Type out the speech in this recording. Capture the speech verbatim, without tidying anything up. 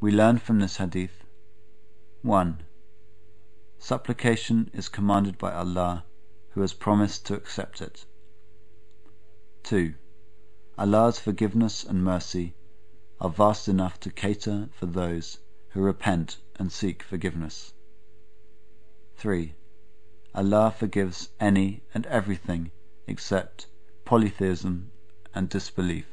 We learn from this hadith: one. Supplication is commanded by Allah, who has promised to accept it. two. Allah's forgiveness and mercy are vast enough to cater for those who repent and seek forgiveness. three. Allah forgives any and everything except polytheism and disbelief.